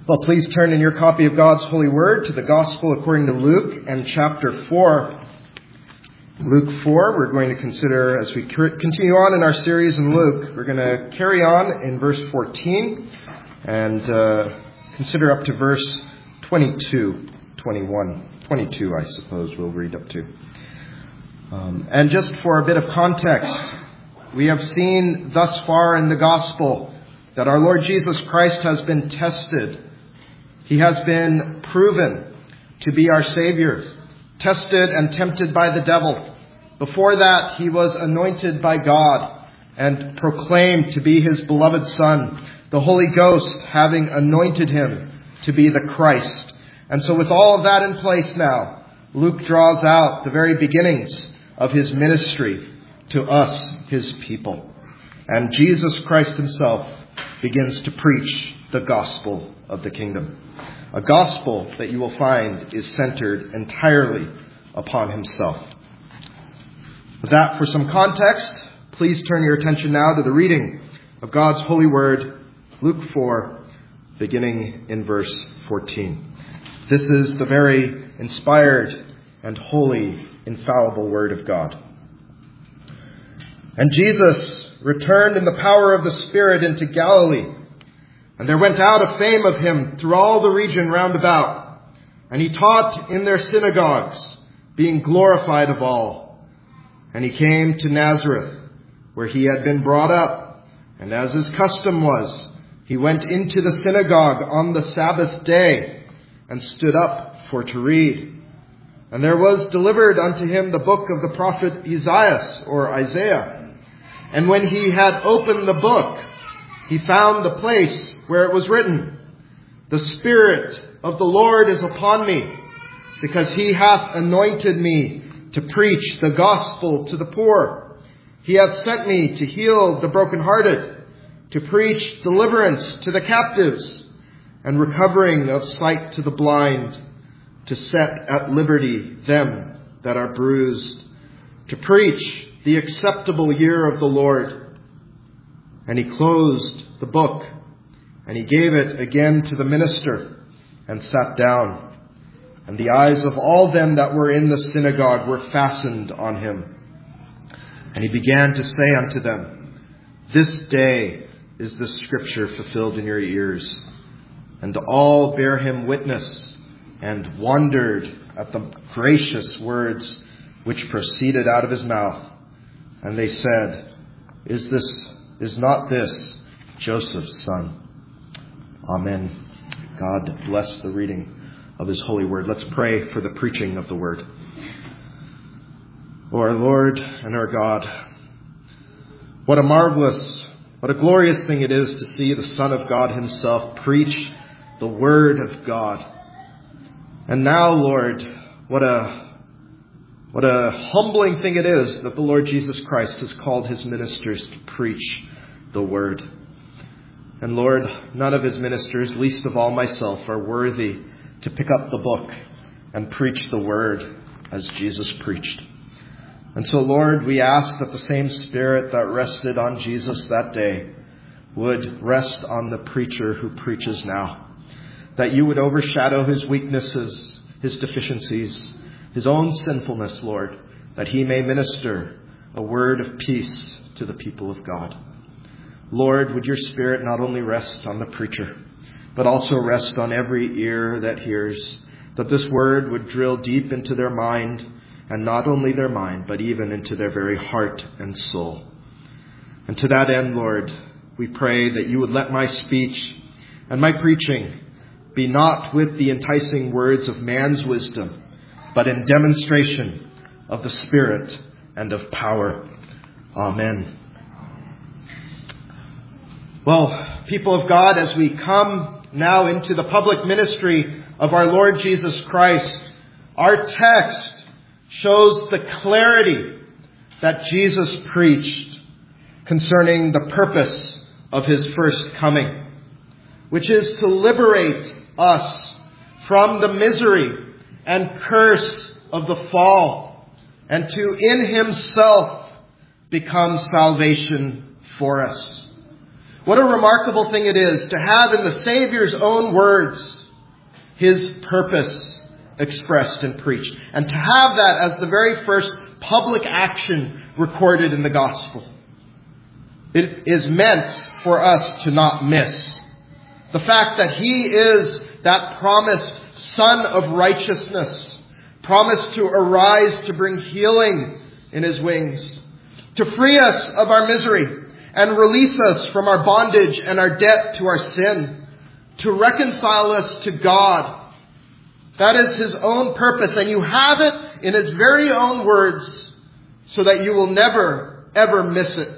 Well, please turn in your copy of God's holy word to the Gospel according to Luke and chapter 4. Luke 4, we're going to consider, as we continue on in our series in Luke, we're going to carry on in verse 14 and consider up to verse 22, I suppose we'll read up to. And just for a bit of context, we have seen thus far in the Gospel that our Lord Jesus Christ has been tested. He has been proven to be our Savior, tested and tempted by the devil. Before that, he was anointed by God and proclaimed to be his beloved Son, the Holy Ghost having anointed him to be the Christ. And so with all of that in place now, Luke draws out the very beginnings of his ministry to us, his people. And Jesus Christ himself begins to preach the gospel of the kingdom. A gospel that you will find is centered entirely upon himself. With that, for some context, please turn your attention now to the reading of God's holy word, Luke 4, beginning in verse 14. This is the very inspired and holy, infallible word of God. And Jesus returned in the power of the Spirit into Galilee. And there went out a fame of him through all the region round about. And he taught in their synagogues, being glorified of all. And he came to Nazareth, where he had been brought up. And as his custom was, he went into the synagogue on the Sabbath day and stood up for to read. And there was delivered unto him the book of the prophet Isaiah. And when he had opened the book, he found the place where it was written, "The Spirit of the Lord is upon me, because he hath anointed me to preach the gospel to the poor. He hath sent me to heal the brokenhearted, to preach deliverance to the captives, and recovering of sight to the blind, to set at liberty them that are bruised, to preach the acceptable year of the Lord." And he closed the book, and he gave it again to the minister, and sat down. And the eyes of all them that were in the synagogue were fastened on him. And he began to say unto them, "This day is the scripture fulfilled in your ears." And all bare him witness, and wondered at the gracious words which proceeded out of his mouth. And they said, Is not this Joseph's son? Amen. God bless the reading of his holy word. Let's pray for the preaching of the word. O our Lord and our God, what a marvelous, what a glorious thing it is to see the Son of God himself preach the word of God. And now, Lord, what a humbling thing it is that the Lord Jesus Christ has called his ministers to preach the word. And Lord, none of his ministers, least of all myself, are worthy to pick up the book and preach the word as Jesus preached. And so, Lord, we ask that the same Spirit that rested on Jesus that day would rest on the preacher who preaches now. That you would overshadow his weaknesses, his deficiencies, his own sinfulness, Lord, that he may minister a word of peace to the people of God. Lord, would your Spirit not only rest on the preacher, but also rest on every ear that hears, that this word would drill deep into their mind, and not only their mind, but even into their very heart and soul. And to that end, Lord, we pray that you would let my speech and my preaching be not with the enticing words of man's wisdom, but in demonstration of the Spirit and of power. Amen. Well, people of God, as we come now into the public ministry of our Lord Jesus Christ, our text shows the clarity that Jesus preached concerning the purpose of his first coming, which is to liberate us from the misery and curse of the fall, and to in himself become salvation for us. What a remarkable thing it is to have in the Savior's own words his purpose expressed and preached. And to have that as the very first public action recorded in the gospel. It is meant for us to not miss the fact that he is that promised Son of righteousness, promised to arise to bring healing in his wings, to free us of our misery and release us from our bondage and our debt to our sin, to reconcile us to God. That is his own purpose, and you have it in his very own words so that you will never, ever miss it.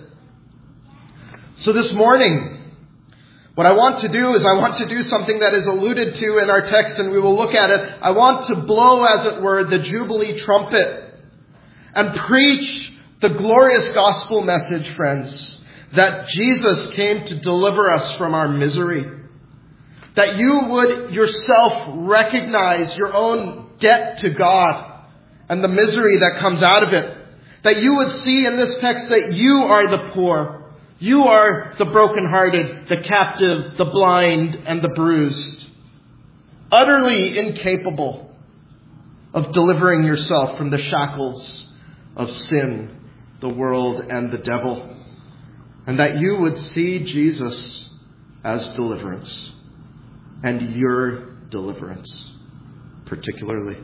So this morning, what I want to do is I want to do something that is alluded to in our text, and we will look at it. I want to blow, as it were, the Jubilee trumpet and preach the glorious gospel message, friends, that Jesus came to deliver us from our misery. That you would yourself recognize your own debt to God and the misery that comes out of it. That you would see in this text that you are the poor. You are the brokenhearted, the captive, the blind, and the bruised. Utterly incapable of delivering yourself from the shackles of sin, the world, and the devil. And that you would see Jesus as deliverance. And your deliverance, particularly.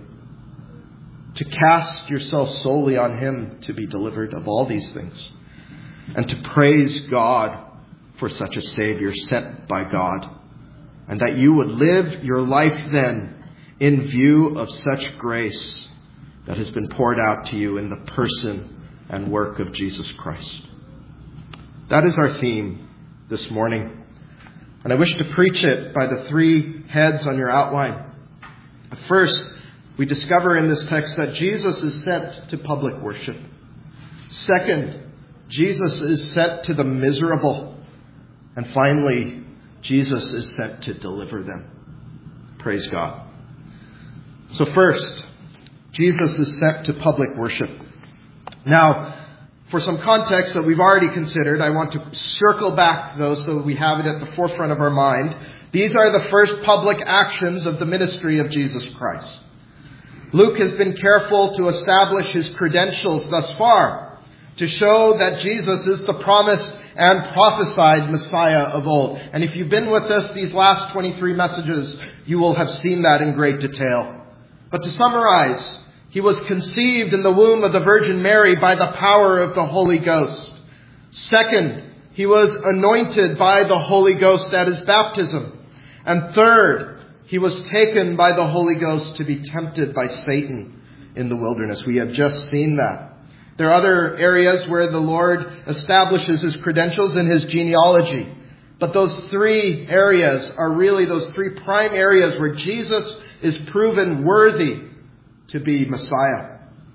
To cast yourself solely on him to be delivered of all these things. And to praise God for such a Savior sent by God. And that you would live your life then in view of such grace that has been poured out to you in the person and work of Jesus Christ. That is our theme this morning. And I wish to preach it by the three heads on your outline. First, we discover in this text that Jesus is sent to public worship. Second, Jesus is sent to the miserable. And finally, Jesus is sent to deliver them. Praise God. So first, Jesus is sent to public worship. Now, for some context that we've already considered, I want to circle back those so we have it at the forefront of our mind. These are the first public actions of the ministry of Jesus Christ. Luke has been careful to establish his credentials thus far, to show that Jesus is the promised and prophesied Messiah of old. And if you've been with us these last 23 messages, you will have seen that in great detail. But to summarize, he was conceived in the womb of the Virgin Mary by the power of the Holy Ghost. Second, he was anointed by the Holy Ghost at his baptism. And third, he was taken by the Holy Ghost to be tempted by Satan in the wilderness. We have just seen that. There are other areas where the Lord establishes his credentials in his genealogy. But those three areas are really those three prime areas where Jesus is proven worthy to be Messiah.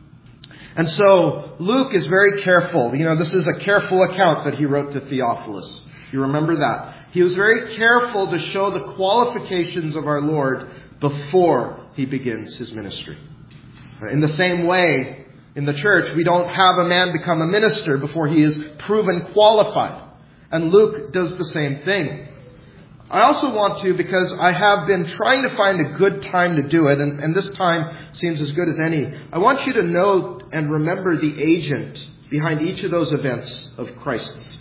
And so Luke is very careful. This is a careful account that he wrote to Theophilus. You remember that. He was very careful to show the qualifications of our Lord before he begins his ministry. In the same way, in the church, we don't have a man become a minister before he is proven qualified. And Luke does the same thing. I also want to, because I have been trying to find a good time to do it, and this time seems as good as any. I want you to know and remember the agent behind each of those events of Christ's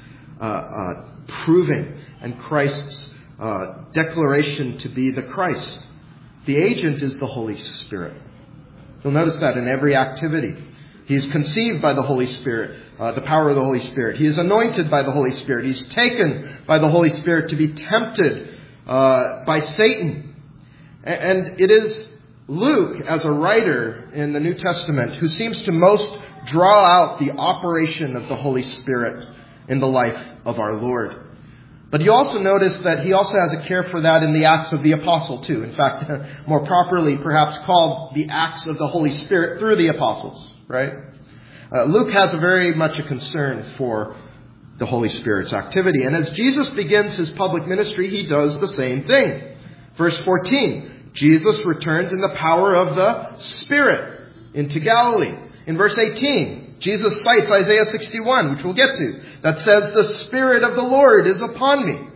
proving and Christ's declaration to be the Christ. The agent is the Holy Spirit. You'll notice that in every activity. He is conceived by the Holy Spirit, the power of the Holy Spirit. He is anointed by the Holy Spirit. He's taken by the Holy Spirit to be tempted by Satan. And it is Luke, as a writer in the New Testament, who seems to most draw out the operation of the Holy Spirit in the life of our Lord. But you also notice that he also has a care for that in the Acts of the Apostle too. In fact, more properly perhaps called the Acts of the Holy Spirit through the Apostles. Right? Luke has very much a concern for the Holy Spirit's activity. And as Jesus begins his public ministry, he does the same thing. Verse 14, Jesus returned in the power of the Spirit into Galilee. In verse 18, Jesus cites Isaiah 61, which we'll get to, that says, "The Spirit of the Lord is upon me."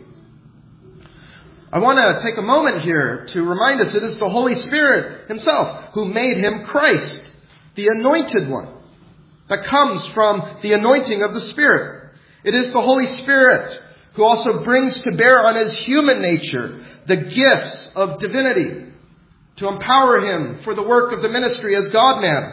I want to take a moment here to remind us it is the Holy Spirit himself who made him Christ, the anointed one, that comes from the anointing of the Spirit. It is the Holy Spirit who also brings to bear on his human nature the gifts of divinity to empower him for the work of the ministry as God-man.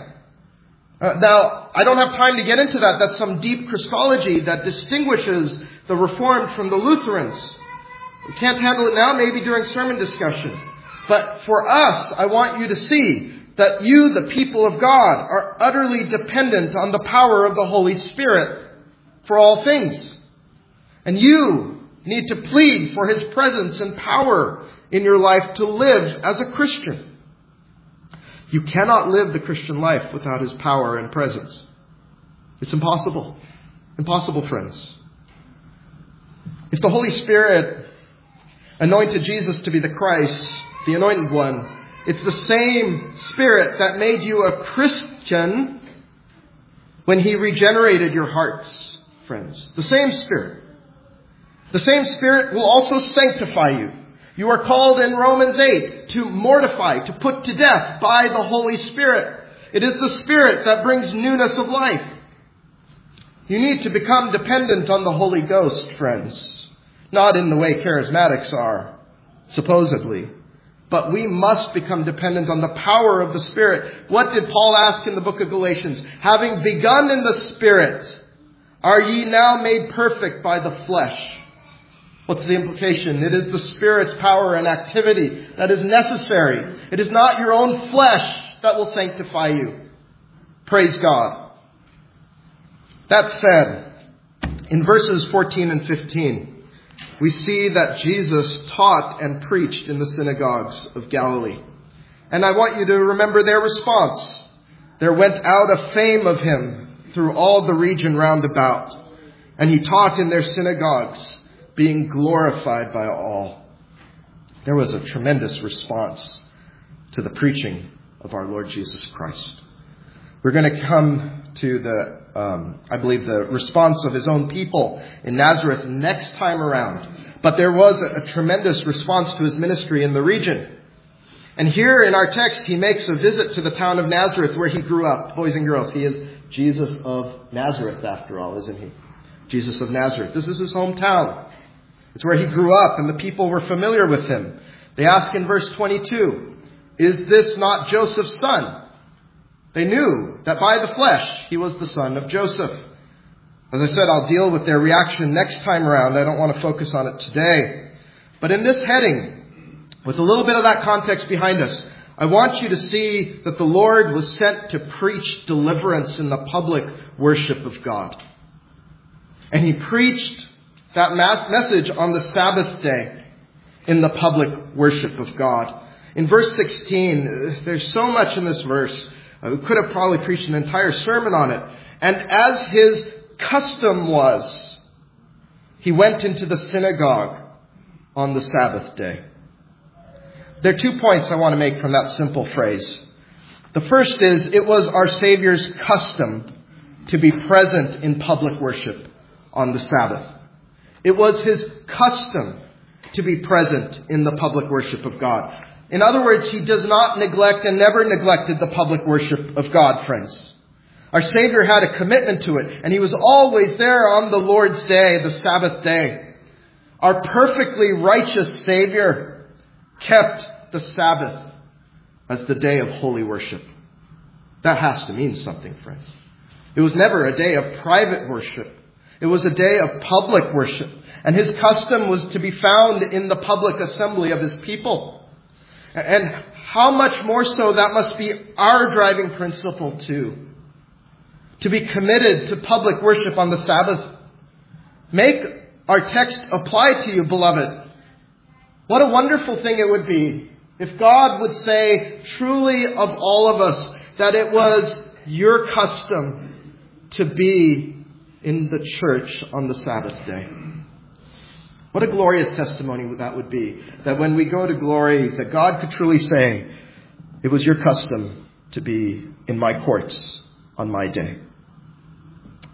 Now, I don't have time to get into that. That's some deep Christology that distinguishes the Reformed from the Lutherans. We can't handle it now, maybe during sermon discussion. But for us, I want you to see that you, the people of God, are utterly dependent on the power of the Holy Spirit for all things. And you need to plead for his presence and power in your life to live as a Christian. You cannot live the Christian life without his power and presence. It's impossible. Impossible, friends. If the Holy Spirit anointed Jesus to be the Christ, the anointed one, it's the same Spirit that made you a Christian when he regenerated your hearts, friends. The same Spirit. The same Spirit will also sanctify you. You are called in Romans 8 to mortify, to put to death by the Holy Spirit. It is the Spirit that brings newness of life. You need to become dependent on the Holy Ghost, friends. Not in the way charismatics are, supposedly. But we must become dependent on the power of the Spirit. What did Paul ask in the book of Galatians? Having begun in the Spirit, are ye now made perfect by the flesh? What's the implication? It is the Spirit's power and activity that is necessary. It is not your own flesh that will sanctify you. Praise God. That said, in verses 14 and 15, we see that Jesus taught and preached in the synagogues of Galilee. And I want you to remember their response. There went out a fame of him through all the region round about, and he taught in their synagogues, being glorified by all. There was a tremendous response to the preaching of our Lord Jesus Christ. We're going to come to the response of his own people in Nazareth next time around. But there was a tremendous response to his ministry in the region. And here in our text, he makes a visit to the town of Nazareth where he grew up. Boys and girls, he is Jesus of Nazareth after all, isn't he? Jesus of Nazareth. This is his hometown. It's where he grew up and the people were familiar with him. They ask in verse 22, "Is this not Joseph's son?" They knew that by the flesh he was the son of Joseph. As I said, I'll deal with their reaction next time around. I don't want to focus on it today. But in this heading, with a little bit of that context behind us, I want you to see that the Lord was sent to preach deliverance in the public worship of God. And he preached that message on the Sabbath day in the public worship of God. In verse 16, there's so much in this verse. We could have probably preached an entire sermon on it. And as his custom was, he went into the synagogue on the Sabbath day. There are 2 points I want to make from that simple phrase. The first is, it was our Savior's custom to be present in public worship on the Sabbath. It was his custom to be present in the public worship of God. In other words, he does not neglect and never neglected the public worship of God, friends. Our Savior had a commitment to it, and he was always there on the Lord's day, the Sabbath day. Our perfectly righteous Savior kept the Sabbath as the day of holy worship. That has to mean something, friends. It was never a day of private worship. It was a day of public worship. And his custom was to be found in the public assembly of his people. And how much more so that must be our driving principle too. To be committed to public worship on the Sabbath. Make our text apply to you, beloved. What a wonderful thing it would be if God would say truly of all of us that it was your custom to be in the church on the Sabbath day. What a glorious testimony that would be. That when we go to glory, that God could truly say, it was your custom to be in my courts on my day.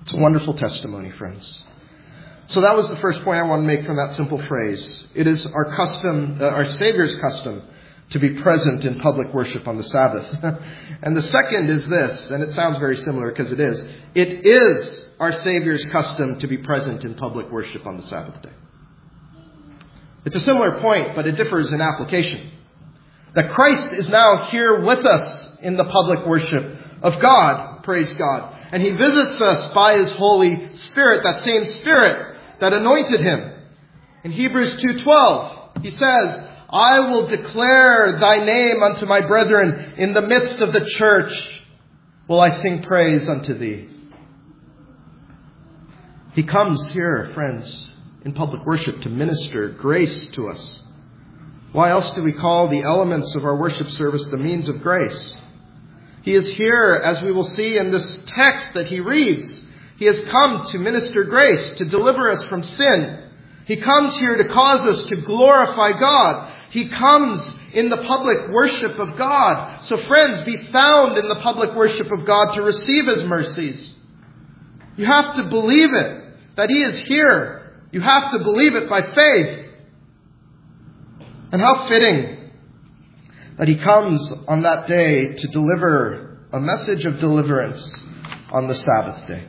It's a wonderful testimony, friends. So that was the first point I want to make from that simple phrase. It is our custom, our Savior's custom, to be present in public worship on the Sabbath. And the second is this, and it sounds very similar because it is. It is our Savior's custom to be present in public worship on the Sabbath day. It's a similar point, but it differs in application. That Christ is now here with us in the public worship of God, praise God. And He visits us by His Holy Spirit, that same Spirit that anointed Him. In Hebrews 2:12, He says, I will declare thy name unto my brethren. In the midst of the church will I sing praise unto thee. He comes here, friends, in public worship to minister grace to us. Why else do we call the elements of our worship service the means of grace? He is here, as we will see in this text that he reads. He has come to minister grace, to deliver us from sin. He comes here to cause us to glorify God. He comes in the public worship of God. So friends, be found in the public worship of God to receive His mercies. You have to believe it, that He is here. You have to believe it by faith. And how fitting that He comes on that day to deliver a message of deliverance on the Sabbath day.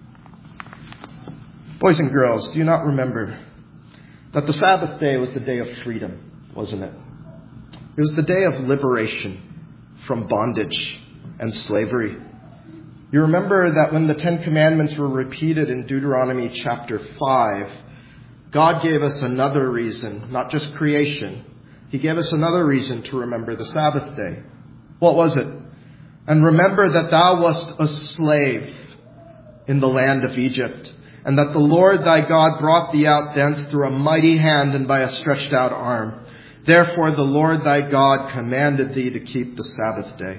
Boys and girls, do you not remember that the Sabbath day was the day of freedom, wasn't it? It was the day of liberation from bondage and slavery. You remember that when the Ten Commandments were repeated in Deuteronomy chapter 5, God gave us another reason, not just creation. He gave us another reason to remember the Sabbath day. What was it? And remember that thou wast a slave in the land of Egypt, and that the Lord thy God brought thee out thence through a mighty hand and by a stretched out arm. Therefore the Lord thy God commanded thee to keep the Sabbath day.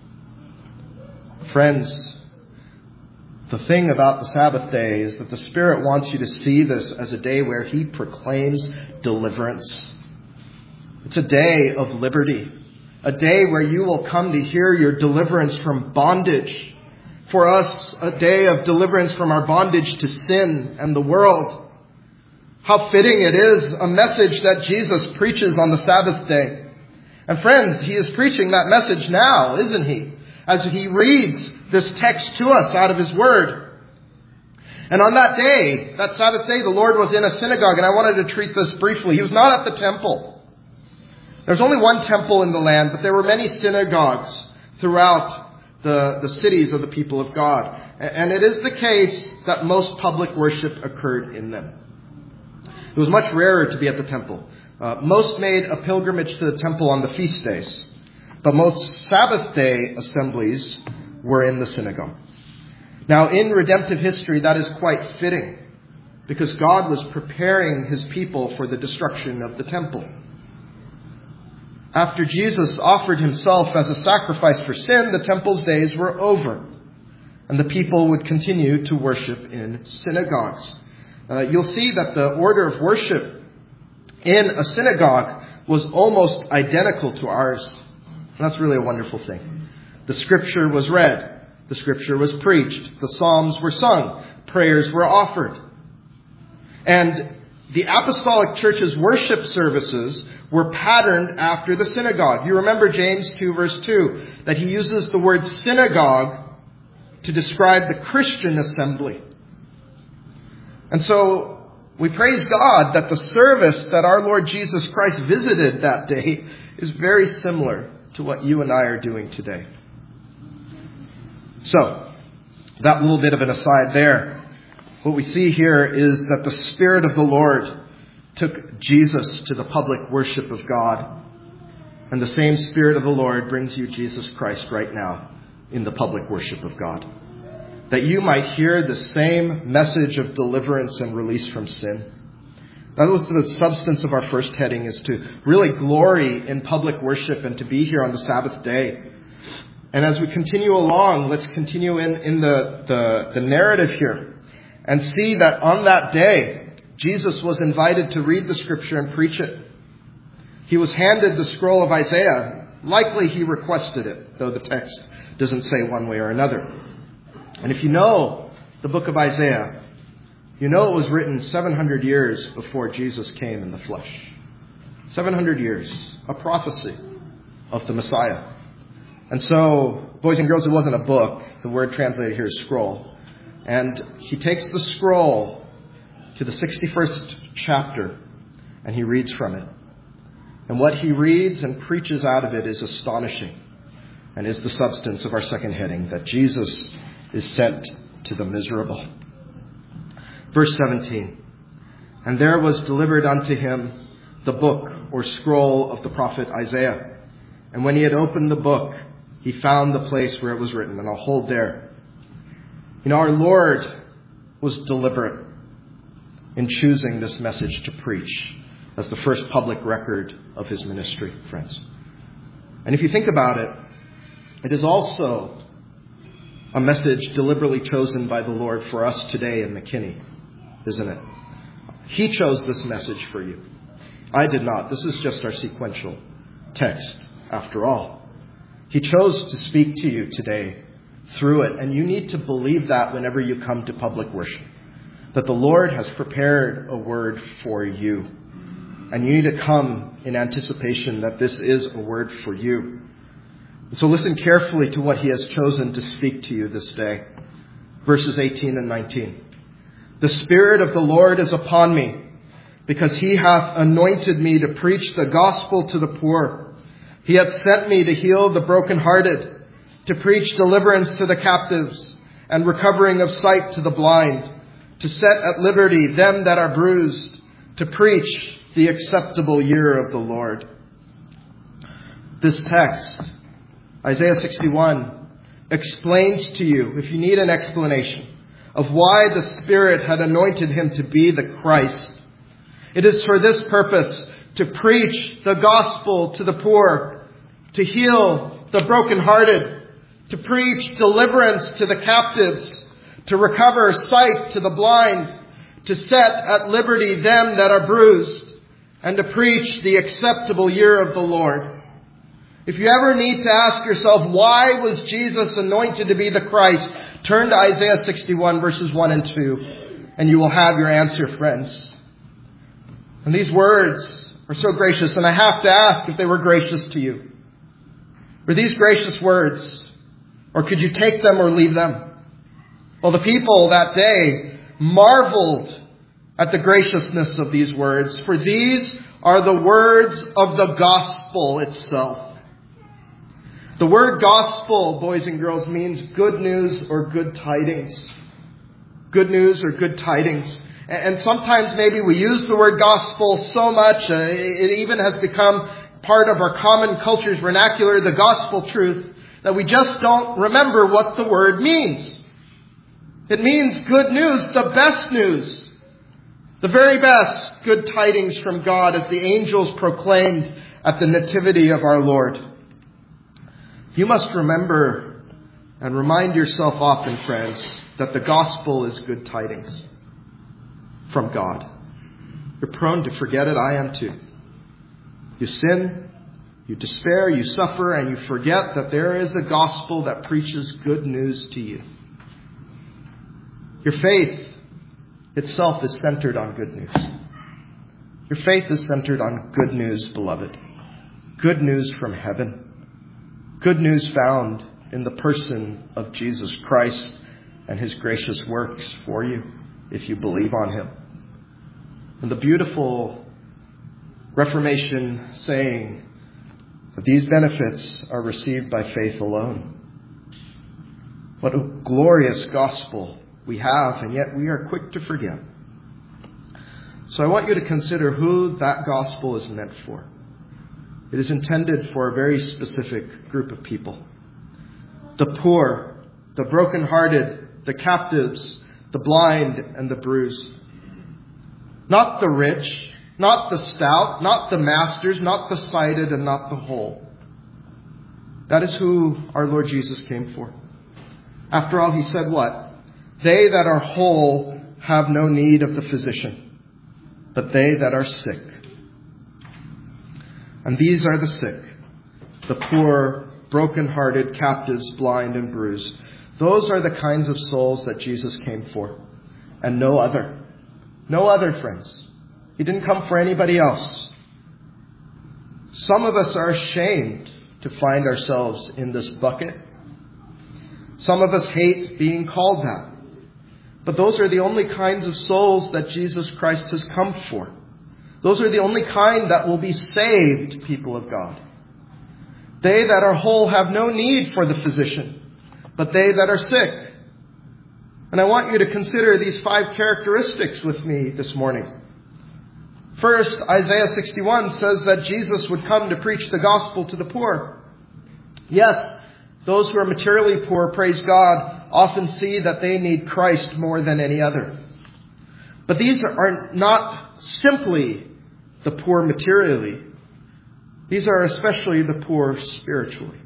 Friends, the thing about the Sabbath day is that the Spirit wants you to see this as a day where He proclaims deliverance. It's a day of liberty. A day where you will come to hear your deliverance from bondage. For us, a day of deliverance from our bondage to sin and the world. How fitting it is, a message that Jesus preaches on the Sabbath day. And friends, He is preaching that message now, isn't He? As He reads this text to us out of His Word. And on that day, that Sabbath day, the Lord was in a synagogue, and I wanted to treat this briefly. He was not at the temple. There's only one temple in the land, but there were many synagogues throughout the cities of the people of God. And it is the case that most public worship occurred in them. It was much rarer to be at the temple. Most made a pilgrimage to the temple on the feast days. But most Sabbath day assemblies were in the synagogue. Now, in redemptive history, that is quite fitting, because God was preparing His people for the destruction of the temple. After Jesus offered Himself as a sacrifice for sin, the temple's days were over, and the people would continue to worship in synagogues. You'll see that the order of worship in a synagogue was almost identical to ours. And that's really a wonderful thing. The Scripture was read. The Scripture was preached. The Psalms were sung. Prayers were offered. And the Apostolic Church's worship services were patterned after the synagogue. You remember James 2 verse 2, that he uses the word synagogue to describe the Christian assembly. And so we praise God that the service that our Lord Jesus Christ visited that day is very similar to what you and I are doing today. So, that little bit of an aside there. What we see here is that the Spirit of the Lord took Jesus to the public worship of God. And the same Spirit of the Lord brings you Jesus Christ right now in the public worship of God. That you might hear the same message of deliverance and release from sin. That was the substance of our first heading, is to really glory in public worship and to be here on the Sabbath day. And as we continue along, let's continue in the narrative here. And see that on that day, Jesus was invited to read the Scripture and preach it. He was handed the scroll of Isaiah. Likely he requested it, though the text doesn't say one way or another. And if you know the book of Isaiah, you know it was written 700 years before Jesus came in the flesh. 700 years, a prophecy of the Messiah. And so, boys and girls, it wasn't a book. The word translated here is scroll. And he takes the scroll to the 61st chapter and he reads from it. And what he reads and preaches out of it is astonishing and is the substance of our second heading, that Jesus is sent to the miserable. Verse 17, and there was delivered unto him the book or scroll of the prophet Isaiah. And when he had opened the book, he found the place where it was written. And I'll hold there. You know, our Lord was deliberate in choosing this message to preach as the first public record of his ministry, friends. And if you think about it, it is also a message deliberately chosen by the Lord for us today in McKinney, isn't it? He chose this message for you. I did not. This is just our sequential text, after all. He chose to speak to you today through it, and you need to believe that whenever you come to public worship, that the Lord has prepared a word for you. And you need to come in anticipation that this is a word for you. And so listen carefully to what he has chosen to speak to you this day. Verses 18 and 19. The Spirit of the Lord is upon me, because he hath anointed me to preach the gospel to the poor. He hath sent me to heal the brokenhearted, to preach deliverance to the captives, and recovering of sight to the blind, to set at liberty them that are bruised, to preach the acceptable year of the Lord. This text, Isaiah 61, explains to you, if you need an explanation, of why the Spirit had anointed him to be the Christ. It is for this purpose, to preach the gospel to the poor, to heal the brokenhearted, to preach deliverance to the captives, to recover sight to the blind, to set at liberty them that are bruised, and to preach the acceptable year of the Lord. If you ever need to ask yourself, why was Jesus anointed to be the Christ? Turn to Isaiah 61 verses 1 and 2, and you will have your answer, friends. And these words are so gracious, and I have to ask if they were gracious to you. Were these gracious words, or could you take them or leave them? Well, the people that day marveled at the graciousness of these words, for these are the words of the gospel itself. The word gospel, boys and girls, means good news or good tidings. Good news or good tidings. And sometimes maybe we use the word gospel so much, it even has become part of our common culture's vernacular, the gospel truth, that we just don't remember what the word means. It means good news, the best news. The very best good tidings from God, as the angels proclaimed at the nativity of our Lord. You must remember and remind yourself often, friends, that the gospel is good tidings from God. You're prone to forget it. I am too. You sin, you despair, you suffer, and you forget that there is a gospel that preaches good news to you. Your faith itself is centered on good news. Your faith is centered on good news, beloved. Good news from heaven. Good news found in the person of Jesus Christ and his gracious works for you, if you believe on him. And the beautiful Reformation saying that these benefits are received by faith alone. What a glorious gospel we have, and yet we are quick to forget. So I want you to consider who that gospel is meant for. It is intended for a very specific group of people. The poor, the brokenhearted, the captives, the blind, and the bruised. Not the rich, not the stout, not the masters, not the sighted, and not the whole. That is who our Lord Jesus came for. After all, he said what? They that are whole have no need of the physician, but they that are sick. And these are the sick, the poor, broken-hearted, captives, blind, and bruised. Those are the kinds of souls that Jesus came for, and no other. No other, friends. He didn't come for anybody else. Some of us are ashamed to find ourselves in this bucket. Some of us hate being called that. But those are the only kinds of souls that Jesus Christ has come for. Those are the only kind that will be saved, people of God. They that are whole have no need for the physician, but they that are sick. And I want you to consider these 5 characteristics with me this morning. First, Isaiah 61 says that Jesus would come to preach the gospel to the poor. Yes, those who are materially poor, praise God, often see that they need Christ more than any other. But these are not simply the poor materially. These are especially the poor spiritually.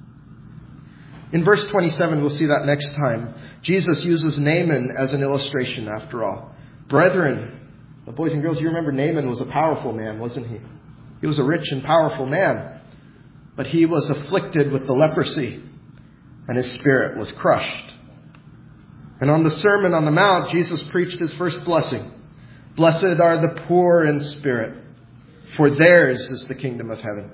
In verse 27, we'll see that next time. Jesus uses Naaman as an illustration after all. Brethren, boys and girls, you remember Naaman was a powerful man, wasn't he? He was a rich and powerful man. But he was afflicted with the leprosy, and his spirit was crushed. And on the Sermon on the Mount, Jesus preached his first blessing. Blessed are the poor in spirit, for theirs is the kingdom of heaven.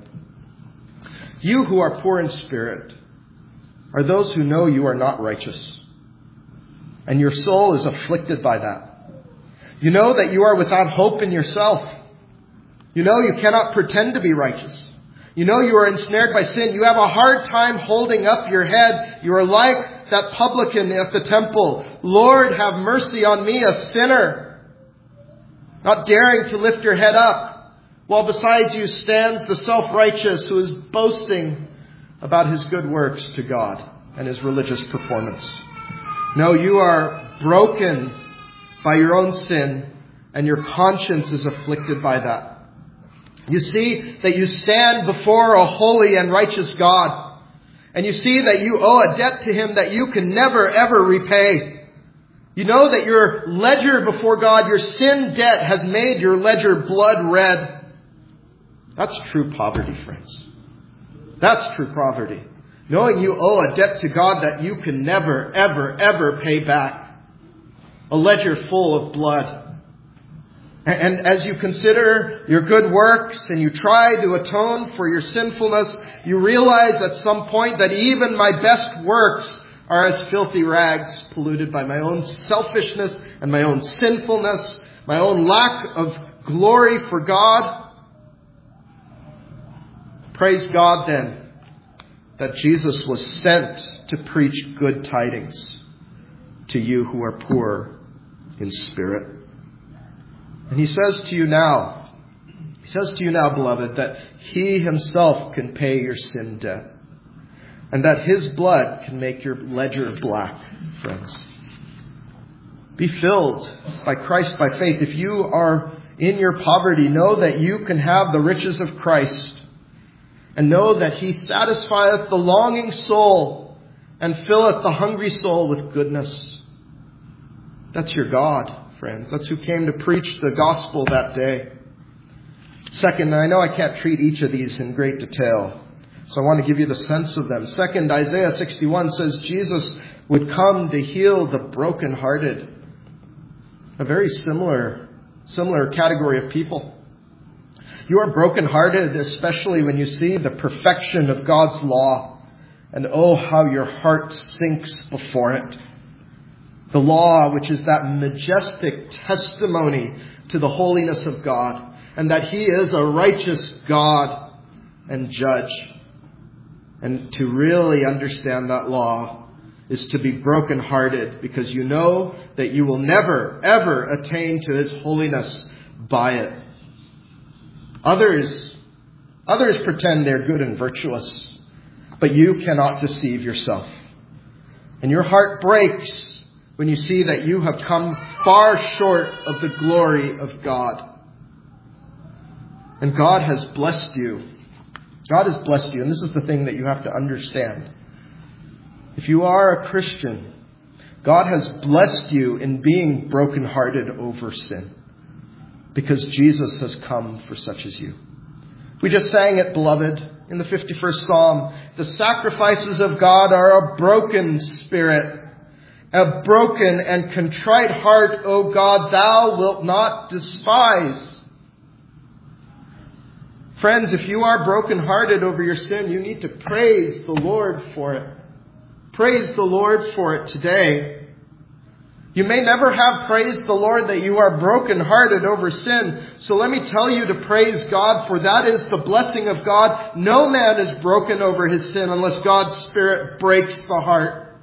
You who are poor in spirit are those who know you are not righteous, and your soul is afflicted by that. You know that you are without hope in yourself. You know you cannot pretend to be righteous. You know you are ensnared by sin. You have a hard time holding up your head. You are like that publican at the temple. Lord, have mercy on me, a sinner. Not daring to lift your head up, while beside you stands the self-righteous who is boasting about his good works to God and his religious performance. No, you are broken by your own sin, and your conscience is afflicted by that. You see that you stand before a holy and righteous God, and you see that you owe a debt to him that you can never, ever repay. You know that your ledger before God, your sin debt, has made your ledger blood red. That's true poverty, friends. That's true poverty. Knowing you owe a debt to God that you can never, ever, ever pay back. A ledger full of blood. And as you consider your good works and you try to atone for your sinfulness, you realize at some point that even my best works are as filthy rags, polluted by my own selfishness and my own sinfulness, my own lack of glory for God. Praise God then that Jesus was sent to preach good tidings to you who are poor in spirit. And he says to you now, beloved, that he himself can pay your sin debt. And that his blood can make your ledger black, friends. Be filled by Christ by faith. If you are in your poverty, know that you can have the riches of Christ. And know that he satisfieth the longing soul and filleth the hungry soul with goodness. That's your God, friends. That's who came to preach the gospel that day. Second, and I know I can't treat each of these in great detail, so I want to give you the sense of them. Second, Isaiah 61 says Jesus would come to heal the brokenhearted. A very similar category of people. You are brokenhearted, especially when you see the perfection of God's law. And oh, how your heart sinks before it. The law, which is that majestic testimony to the holiness of God. And that he is a righteous God and judge. And to really understand that law is to be brokenhearted, because you know that you will never, ever attain to his holiness by it. Others pretend they're good and virtuous, but you cannot deceive yourself. And your heart breaks when you see that you have come far short of the glory of God. And God has blessed you. God has blessed you, and this is the thing that you have to understand. If you are a Christian, God has blessed you in being brokenhearted over sin, because Jesus has come for such as you. We just sang it, beloved. in the 51st Psalm, the sacrifices of God are a broken spirit. A broken and contrite heart, O God, thou wilt not despise. Friends, if you are brokenhearted over your sin, you need to praise the Lord for it. Praise the Lord for it today. You may never have praised the Lord that you are brokenhearted over sin. So let me tell you to praise God, for that is the blessing of God. No man is broken over his sin unless God's Spirit breaks the heart.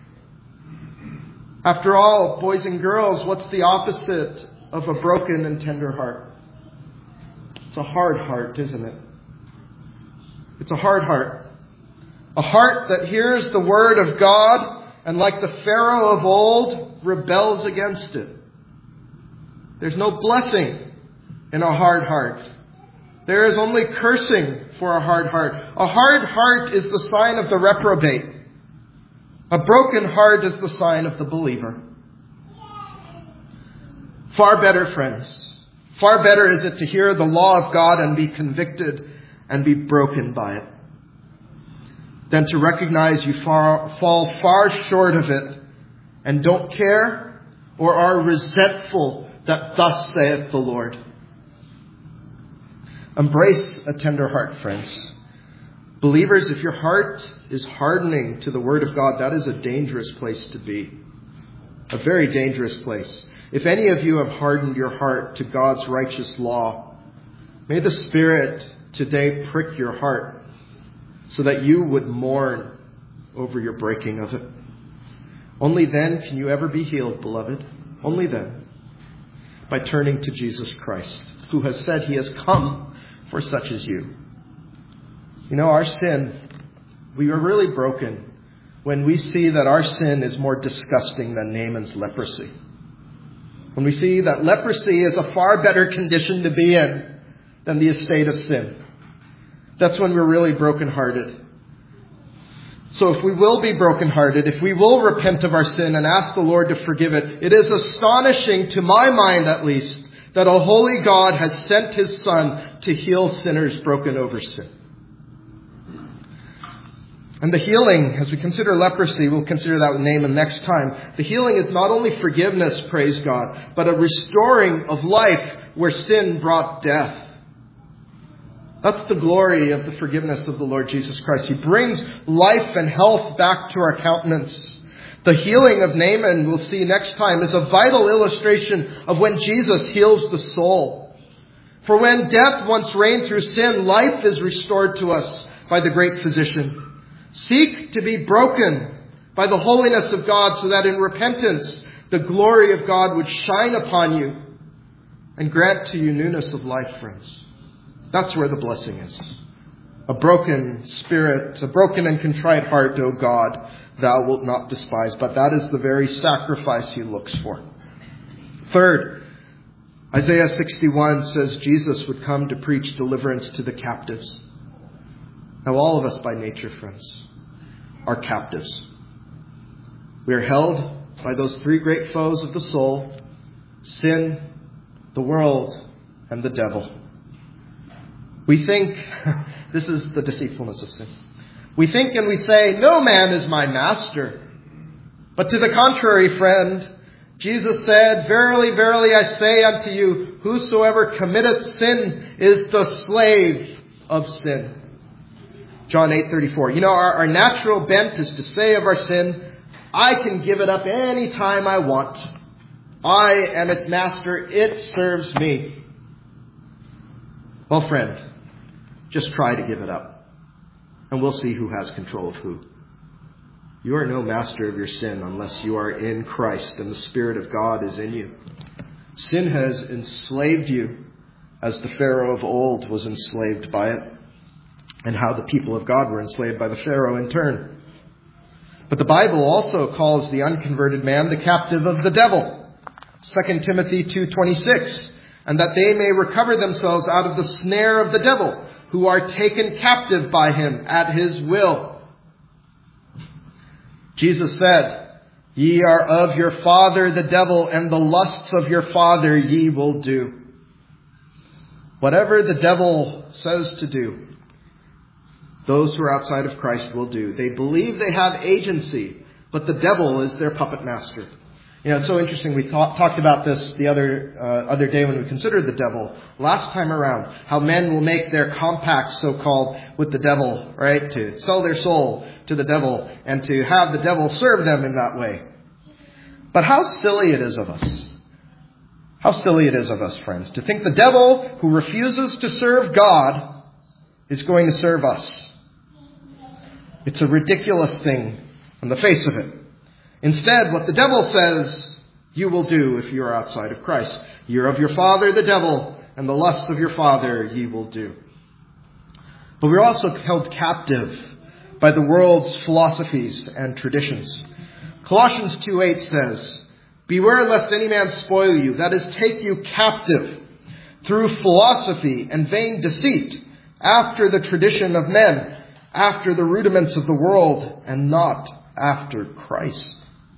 After all, boys and girls, what's the opposite of a broken and tender heart? It's a hard heart, isn't it? It's a hard heart. A heart that hears the word of God and, like the Pharaoh of old, rebels against it. There's no blessing in a hard heart. There is only cursing for a hard heart. A hard heart is the sign of the reprobate. A broken heart is the sign of the believer. Far better, friends. Far better is it to hear the law of God and be convicted and be broken by it, than to recognize you fall far short of it and don't care or are resentful that thus saith the Lord. Embrace a tender heart, friends. Believers, if your heart is hardening to the word of God, that is a dangerous place to be. A very dangerous place. If any of you have hardened your heart to God's righteous law, may the Spirit today prick your heart so that you would mourn over your breaking of it. Only then can you ever be healed, beloved. Only then. By turning to Jesus Christ, who has said he has come for such as you. You know, our sin, we are really broken when we see that our sin is more disgusting than Naaman's leprosy. When we see that leprosy is a far better condition to be in than the estate of sin. That's when we're really brokenhearted. So if we will be brokenhearted, if we will repent of our sin and ask the Lord to forgive it, it is astonishing, to my mind at least, that a holy God has sent his Son to heal sinners broken over sin. And the healing, as we consider leprosy, we'll consider that with Naaman next time. The healing is not only forgiveness, praise God, but a restoring of life where sin brought death. That's the glory of the forgiveness of the Lord Jesus Christ. He brings life and health back to our countenance. The healing of Naaman, we'll see next time, is a vital illustration of when Jesus heals the soul. For when death once reigned through sin, life is restored to us by the great physician. Seek to be broken by the holiness of God so that in repentance the glory of God would shine upon you and grant to you newness of life, friends. That's where the blessing is. A broken spirit, a broken and contrite heart, O God, thou wilt not despise. But that is the very sacrifice he looks for. Third, Isaiah 61 says Jesus would come to preach deliverance to the captives. Now, all of us by nature, friends, are captives. We are held by those three great foes of the soul: sin, the world, and the devil. We think, this is the deceitfulness of sin. We think and we say, no man is my master. But to the contrary, friend, Jesus said, verily, verily, I say unto you, whosoever committeth sin is the slave of sin. John 8:34. You know, our natural bent is to say of our sin, I can give it up any time I want. I am its master. It serves me. Well, friend, just try to give it up, and we'll see who has control of who. You are no master of your sin unless you are in Christ and the Spirit of God is in you. Sin has enslaved you as the Pharaoh of old was enslaved by it, and how the people of God were enslaved by the Pharaoh in turn. But the Bible also calls the unconverted man the captive of the devil. 2 Timothy 2:26. And that they may recover themselves out of the snare of the devil, who are taken captive by him at his will. Jesus said, ye are of your father the devil, and the lusts of your father ye will do. Whatever the devil says to do, those who are outside of Christ will do. They believe they have agency, but the devil is their puppet master. You know, it's so interesting. We talked about this the other day when we considered the devil. Last time around, how men will make their compacts, so-called, with the devil, right? To sell their soul to the devil and to have the devil serve them in that way. But how silly it is of us. How silly it is of us, friends, to think the devil who refuses to serve God is going to serve us. It's a ridiculous thing on the face of it. Instead, what the devil says, you will do if you are outside of Christ. You're of your father, the devil, and the lusts of your father ye will do. But we're also held captive by the world's philosophies and traditions. Colossians 2:8 says, beware lest any man spoil you, that is, take you captive through philosophy and vain deceit, after the tradition of men, after the rudiments of the world, and not after Christ.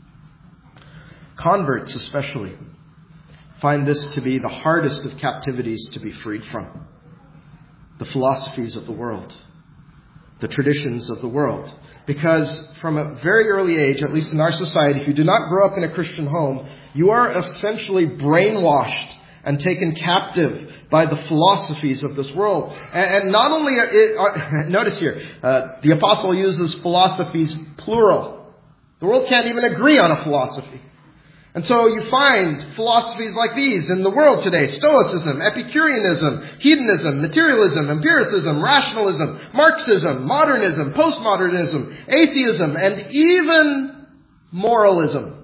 Converts especially find this to be the hardest of captivities to be freed from. The philosophies of the world, the traditions of the world. Because from a very early age, at least in our society, if you do not grow up in a Christian home, you are essentially brainwashed and taken captive by the philosophies of this world. And not only, notice here, the apostle uses philosophies plural. The world can't even agree on a philosophy. And so you find philosophies like these in the world today: Stoicism, Epicureanism, hedonism, materialism, empiricism, rationalism, Marxism, modernism, postmodernism, atheism, and even moralism.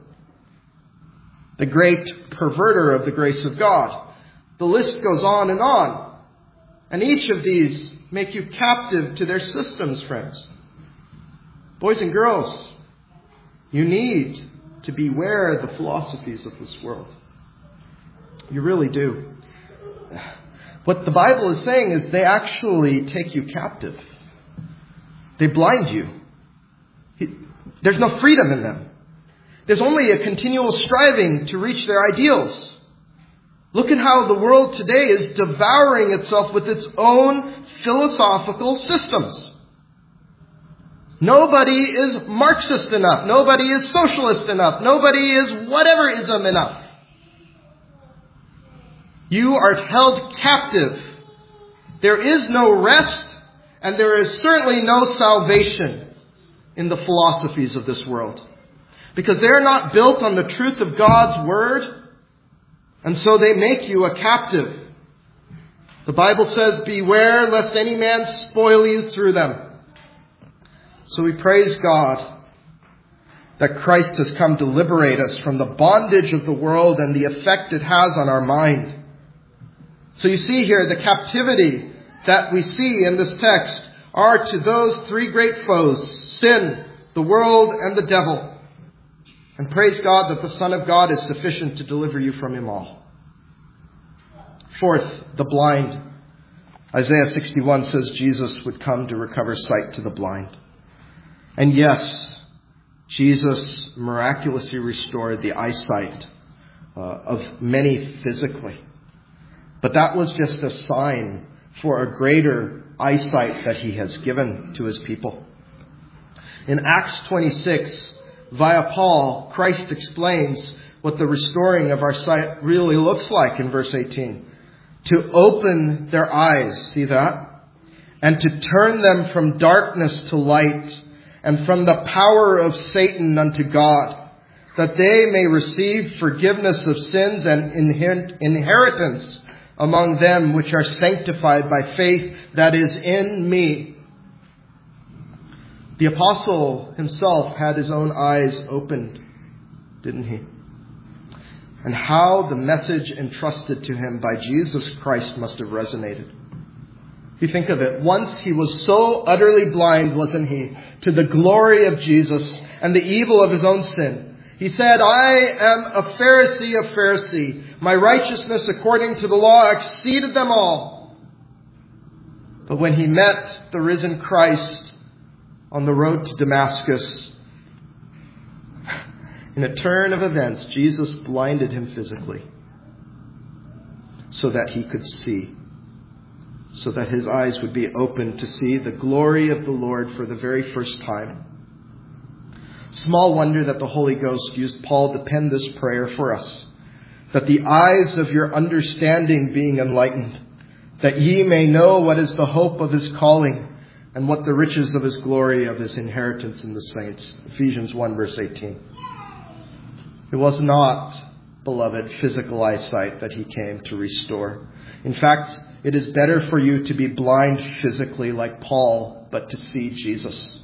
The great perverter of the grace of God. The list goes on and on. And each of these make you captive to their systems, friends. Boys and girls, you need to beware the philosophies of this world. You really do. What the Bible is saying is they actually take you captive. They blind you. There's no freedom in them. There's only a continual striving to reach their ideals. Look at how the world today is devouring itself with its own philosophical systems. Nobody is Marxist enough. Nobody is socialist enough. Nobody is whatever-ism enough. You are held captive. There is no rest, and there is certainly no salvation in the philosophies of this world. Because they are not built on the truth of God's Word, and so they make you a captive. The Bible says, beware lest any man spoil you through them. So we praise God that Christ has come to liberate us from the bondage of the world and the effect it has on our mind. So you see here, the captivity that we see in this text are to those three great foes: sin, the world, and the devil. And praise God that the Son of God is sufficient to deliver you from him all. Fourth, the blind. Isaiah 61 says Jesus would come to recover sight to the blind. And yes, Jesus miraculously restored the eyesight of many physically. But that was just a sign for a greater eyesight that he has given to his people. In Acts 26, via Paul, Christ explains what the restoring of our sight really looks like in verse 18. To open their eyes, see that? And to turn them from darkness to light, and from the power of Satan unto God, that they may receive forgiveness of sins and inheritance among them which are sanctified by faith that is in me. The apostle himself had his own eyes opened, didn't he? And how the message entrusted to him by Jesus Christ must have resonated. If you think of it, once he was so utterly blind, wasn't he, to the glory of Jesus and the evil of his own sin. He said, I am a Pharisee of Pharisee. My righteousness according to the law exceeded them all. But when he met the risen Christ on the road to Damascus, in a turn of events, Jesus blinded him physically so that he could see. so that his eyes would be opened to see the glory of the Lord for the very first time. Small wonder that the Holy Ghost used Paul to pen this prayer for us, that the eyes of your understanding being enlightened, that ye may know what is the hope of his calling, and what the riches of his glory of his inheritance in the saints. Ephesians 1 verse 18. It was not, beloved, physical eyesight that he came to restore. In fact, it is better for you to be blind physically like Paul, but to see Jesus.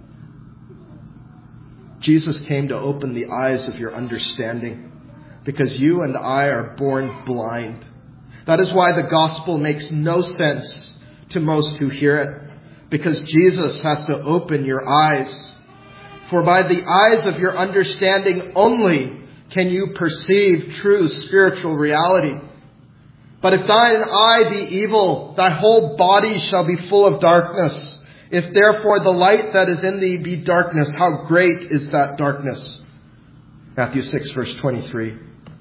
Jesus came to open the eyes of your understanding, because you and I are born blind. That is why the gospel makes no sense to most who hear it, because Jesus has to open your eyes. For by the eyes of your understanding only can you perceive true spiritual reality. But if thine eye be evil, thy whole body shall be full of darkness. If therefore the light that is in thee be darkness, how great is that darkness? Matthew 6 verse 23.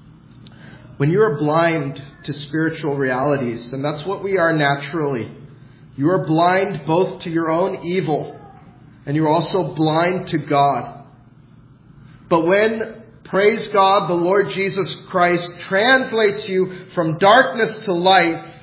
When you are blind to spiritual realities, and that's what we are naturally, you are blind both to your own evil, and you're also blind to God. But when, praise God, the Lord Jesus Christ translates you from darkness to light,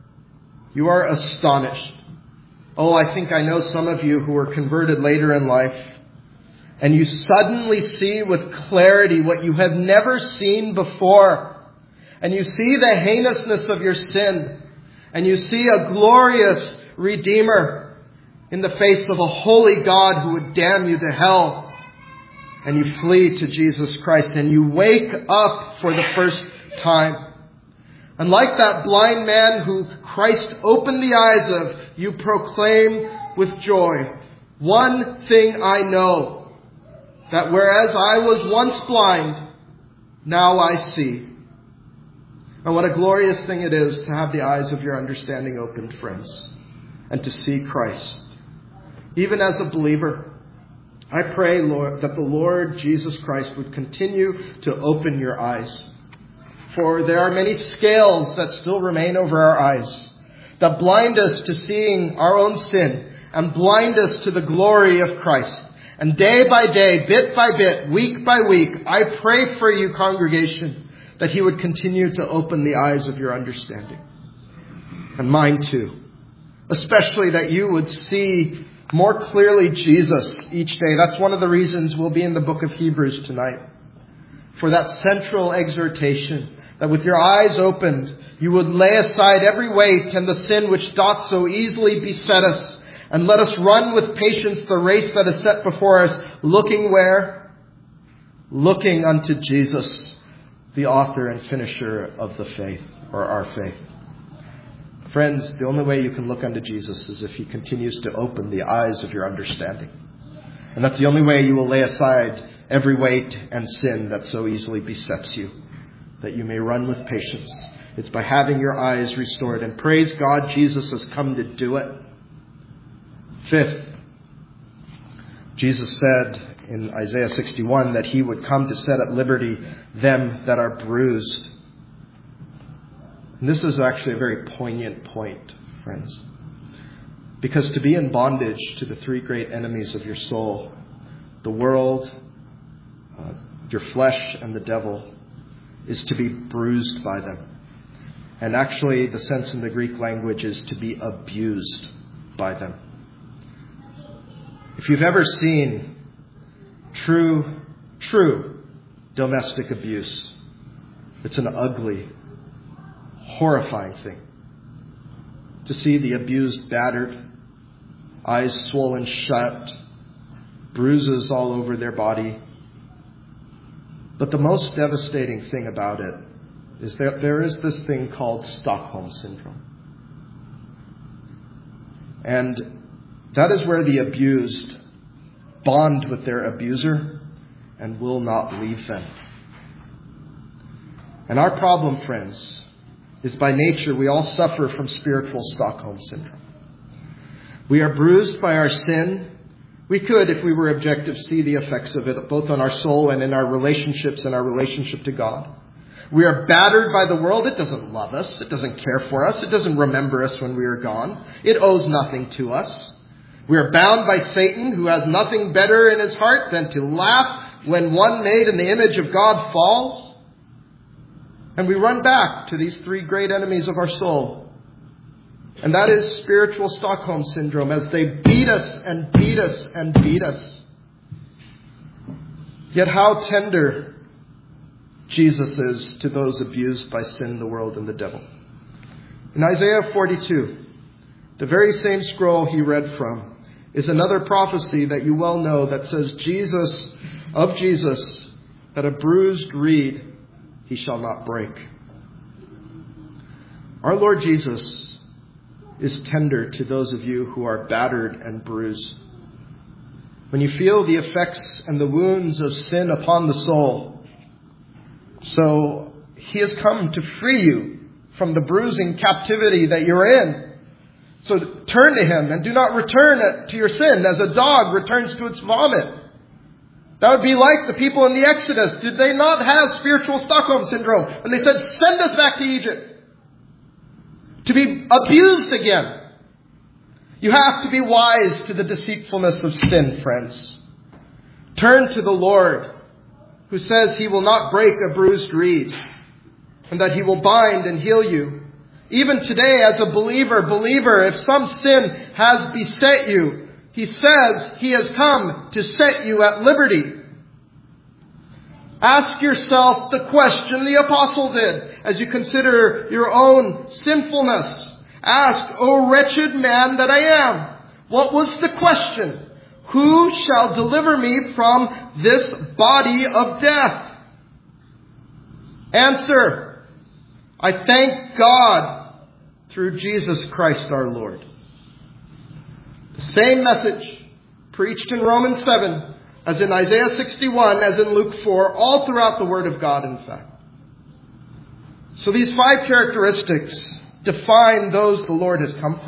you are astonished. Oh, I think I know some of you who were converted later in life, and you suddenly see with clarity what you have never seen before. And you see the heinousness of your sin, and you see a glorious Redeemer in the face of a holy God who would damn you to hell. And you flee to Jesus Christ, and you wake up for the first time. And like that blind man who Christ opened the eyes of, you proclaim with joy, one thing I know, that whereas I was once blind, now I see. And what a glorious thing it is to have the eyes of your understanding opened, friends, and to see Christ. Even as a believer, I pray, Lord, that the Lord Jesus Christ would continue to open your eyes. For there are many scales that still remain over our eyes, that blind us to seeing our own sin and blind us to the glory of Christ. And day by day, bit by bit, week by week, I pray for you, congregation, that he would continue to open the eyes of your understanding. And mine too. Especially that you would see more clearly Jesus each day. That's one of the reasons we'll be in the book of Hebrews tonight. For that central exhortation, that with your eyes opened, you would lay aside every weight and the sin which doth so easily beset us, and let us run with patience the race that is set before us, looking where? Looking unto Jesus, the author and finisher of the faith, or our faith. Friends, the only way you can look unto Jesus is if he continues to open the eyes of your understanding. And that's the only way you will lay aside every weight and sin that so easily besets you, that you may run with patience. It's by having your eyes restored. And praise God, Jesus has come to do it. Fifth, Jesus said in Isaiah 61 that he would come to set at liberty them that are bruised. And this is actually a very poignant point, friends. Because to be in bondage to the three great enemies of your soul, the world, your flesh, and the devil, is to be bruised by them. And actually, the sense in the Greek language is to be abused by them. If you've ever seen true domestic abuse, it's an ugly, horrifying thing. To see the abused battered, eyes swollen shut, bruises all over their body. But the most devastating thing about it is that there is this thing called Stockholm Syndrome. And that is where the abused bond with their abuser and will not leave them. And our problem, friends, is by nature we all suffer from spiritual Stockholm Syndrome. We are bruised by our sin. We could, if we were objective, see the effects of it both on our soul and in our relationships and our relationship to God. We are battered by the world. It doesn't love us. It doesn't care for us. It doesn't remember us when we are gone. It owes nothing to us. We are bound by Satan, who has nothing better in his heart than to laugh when one made in the image of God falls. And we run back to these three great enemies of our soul. And that is spiritual Stockholm Syndrome, as they beat us and beat us and beat us. Yet how tender Jesus is to those abused by sin, the world, and the devil. In Isaiah 42, the very same scroll he read from, is another prophecy that you well know that says Jesus, that a bruised reed he shall not break. Our Lord Jesus is tender to those of you who are battered and bruised. When you feel the effects and the wounds of sin upon the soul, so he has come to free you from the bruising captivity that you're in. So turn to him and do not return to your sin as a dog returns to its vomit. That would be like the people in the Exodus. Did they not have spiritual Stockholm Syndrome when they said, send us back to Egypt to be abused again? You have to be wise to the deceitfulness of sin, friends. Turn to the Lord, who says he will not break a bruised reed, and that he will bind and heal you. Even today, as a believer, if some sin has beset you, he says he has come to set you at liberty. Ask yourself the question the apostle did as you consider your own sinfulness. Ask, O wretched man that I am. What was the question? Who shall deliver me from this body of death? Answer, I thank God through Jesus Christ our Lord. The same message preached in Romans 7, as in Isaiah 61, as in Luke 4, all throughout the Word of God, in fact. So these 5 characteristics define those the Lord has come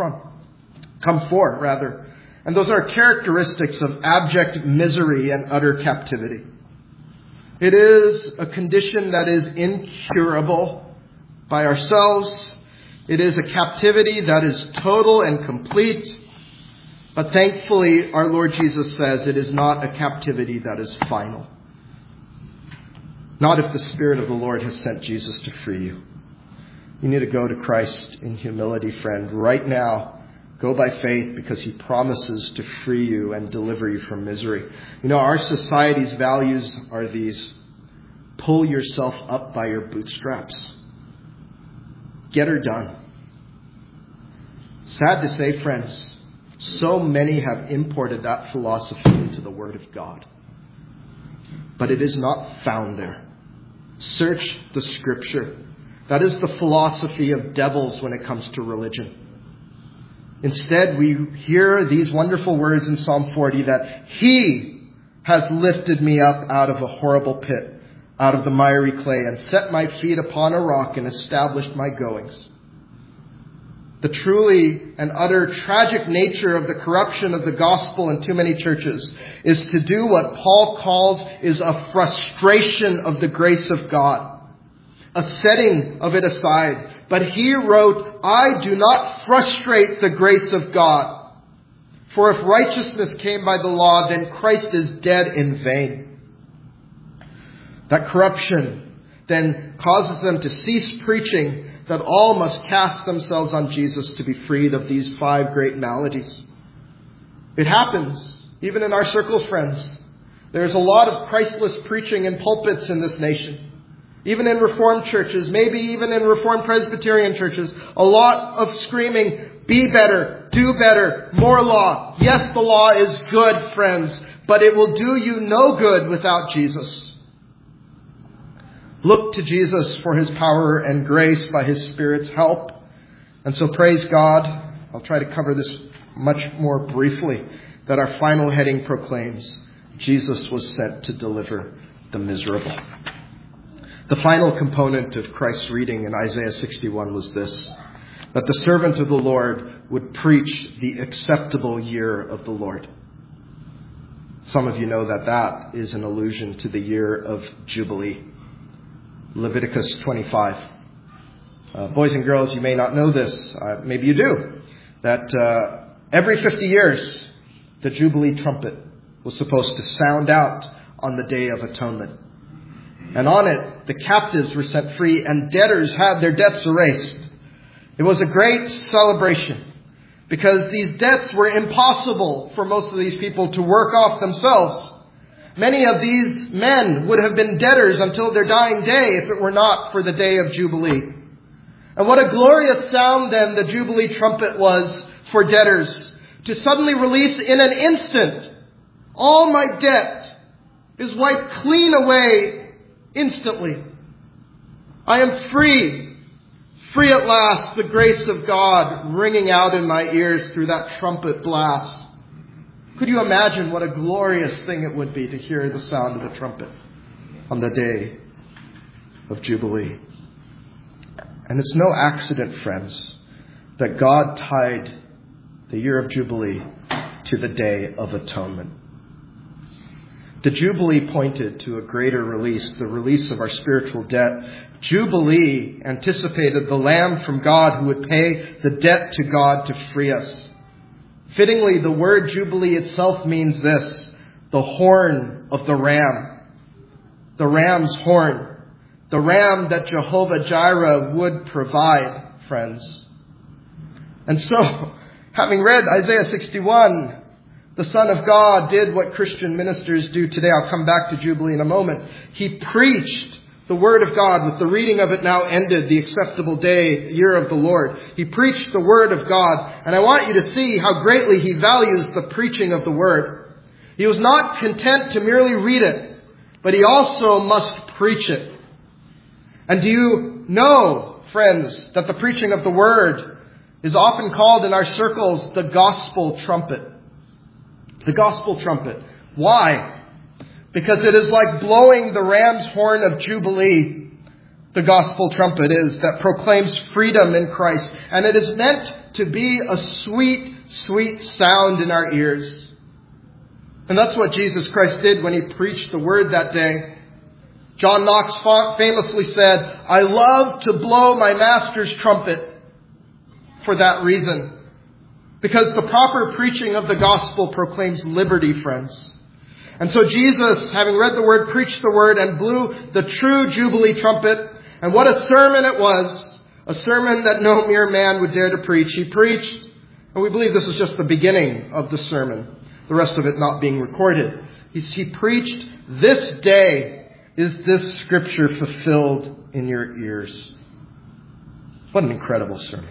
for. And those are characteristics of abject misery and utter captivity. It is a condition that is incurable by ourselves. It is a captivity that is total and complete. But thankfully, our Lord Jesus says it is not a captivity that is final. Not if the Spirit of the Lord has sent Jesus to free you. You need to go to Christ in humility, friend, right now. Go by faith, because he promises to free you and deliver you from misery. You know, our society's values are these. Pull yourself up by your bootstraps. Get her done. Sad to say, friends, so many have imported that philosophy into the Word of God. But it is not found there. Search the Scripture. That is the philosophy of devils when it comes to religion. Instead, we hear these wonderful words in Psalm 40 that he has lifted me up out of a horrible pit, out of the miry clay, and set my feet upon a rock and established my goings. The truly and utter tragic nature of the corruption of the gospel in too many churches is to do what Paul calls is a frustration of the grace of God, a setting of it aside. But he wrote, I do not frustrate the grace of God. For if righteousness came by the law, then Christ is dead in vain. That corruption then causes them to cease preaching that all must cast themselves on Jesus to be freed of these 5 great maladies. It happens, even in our circles, friends. There's a lot of Christless preaching in pulpits in this nation. Even in Reformed churches, maybe even in Reformed Presbyterian churches, a lot of screaming, be better, do better, more law. Yes, the law is good, friends, but it will do you no good without Jesus. Look to Jesus for his power and grace by his Spirit's help. And so praise God. I'll try to cover this much more briefly, that our final heading proclaims Jesus was sent to deliver the miserable. The final component of Christ's reading in Isaiah 61 was this, that the servant of the Lord would preach the acceptable year of the Lord. Some of you know that that is an allusion to the year of Jubilee. Leviticus 25. Boys and girls, you may not know this. Maybe you do. That every 50 years, the Jubilee trumpet was supposed to sound out on the Day of Atonement. And on it, the captives were set free and debtors had their debts erased. It was a great celebration because these debts were impossible for most of these people to work off themselves. Many of these men would have been debtors until their dying day if it were not for the Day of Jubilee. And what a glorious sound then the Jubilee trumpet was for debtors to suddenly release in an instant. All my debt is wiped clean away instantly. I am free, free at last, the grace of God ringing out in my ears through that trumpet blast. Could you imagine what a glorious thing it would be to hear the sound of the trumpet on the Day of Jubilee? And it's no accident, friends, that God tied the year of Jubilee to the Day of Atonement. The Jubilee pointed to a greater release, the release of our spiritual debt. Jubilee anticipated the Lamb from God who would pay the debt to God to free us. Fittingly, the word Jubilee itself means this: the horn of the ram. The ram's horn. The ram that Jehovah Jireh would provide, friends. And so, having read Isaiah 61, the Son of God did what Christian ministers do today. I'll come back to Jubilee in a moment. He preached the Word of God with the reading of it now ended, the acceptable day, year of the Lord. He preached the Word of God. And I want you to see how greatly he values the preaching of the Word. He was not content to merely read it, but he also must preach it. And do you know, friends, that the preaching of the Word is often called in our circles the gospel trumpet? The gospel trumpet. Why? Because it is like blowing the ram's horn of Jubilee. The gospel trumpet is that proclaims freedom in Christ. And it is meant to be a sweet, sweet sound in our ears. And that's what Jesus Christ did when he preached the Word that day. John Knox famously said, "I love to blow my master's trumpet," for that reason. Because the proper preaching of the gospel proclaims liberty, friends. And so Jesus, having read the Word, preached the Word and blew the true Jubilee trumpet. And what a sermon it was. A sermon that no mere man would dare to preach. He preached, and we believe this is just the beginning of the sermon, the rest of it not being recorded. He preached, "This day is this scripture fulfilled in your ears." What an incredible sermon.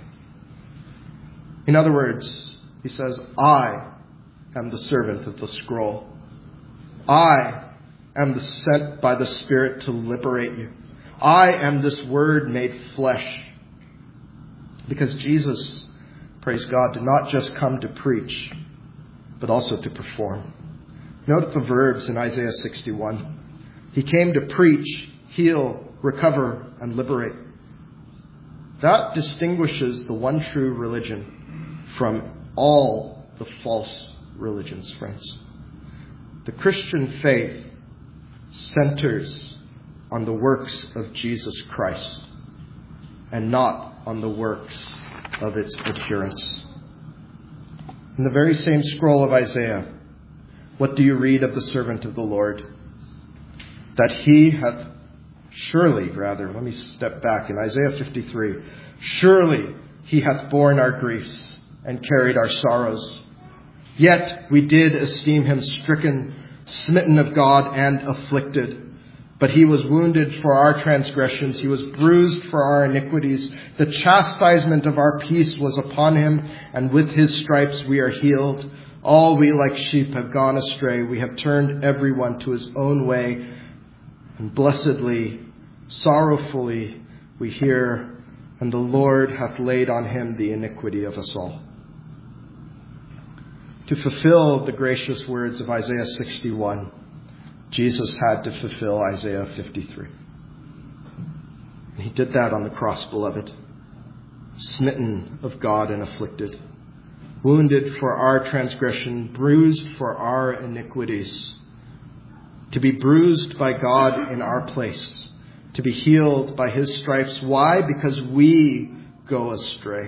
In other words, he says, "I am the servant of the scroll. I am the sent by the Spirit to liberate you. I am this Word made flesh." Because Jesus, praise God, did not just come to preach, but also to perform. Note the verbs in Isaiah 61. He came to preach, heal, recover, and liberate. That distinguishes the one true religion from all the false religions, friends. The Christian faith centers on the works of Jesus Christ and not on the works of its adherents. In the very same scroll of Isaiah, what do you read of the servant of the Lord? That he hath let me step back in Isaiah 53. "Surely he hath borne our griefs and carried our sorrows. Yet we did esteem him stricken, smitten of God, and afflicted. But he was wounded for our transgressions. He was bruised for our iniquities. The chastisement of our peace was upon him, and with his stripes we are healed. All we like sheep have gone astray. We have turned everyone to his own way. And blessedly, sorrowfully, we hear, and the Lord hath laid on him the iniquity of us all." To fulfill the gracious words of Isaiah 61, Jesus had to fulfill Isaiah 53. And he did that on the cross, beloved. Smitten of God and afflicted. Wounded for our transgression, bruised for our iniquities. To be bruised by God in our place, to be healed by his stripes. Why? Because we go astray.